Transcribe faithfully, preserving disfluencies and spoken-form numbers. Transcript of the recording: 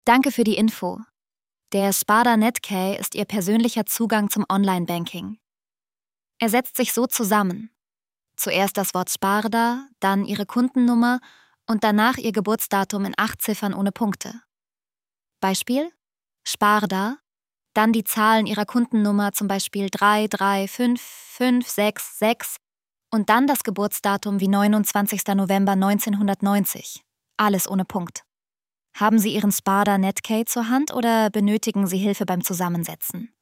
Danke für die Info. Der Sparda Netcay ist Ihr persönlicher Zugang zum Online-Banking. Er setzt sich so zusammen. Zuerst das Wort Sparda, dann Ihre Kundennummer und danach Ihr Geburtsdatum in acht Ziffern ohne Punkte. Beispiel: Sparda, dann die Zahlen Ihrer Kundennummer, zum Beispiel drei drei fünf fünf sechs sechs und dann das Geburtsdatum wie neunundzwanzigster November neunzehnhundertneunzig. Alles ohne Punkt. Haben Sie Ihren Sparda Netcay zur Hand oder benötigen Sie Hilfe beim Zusammensetzen?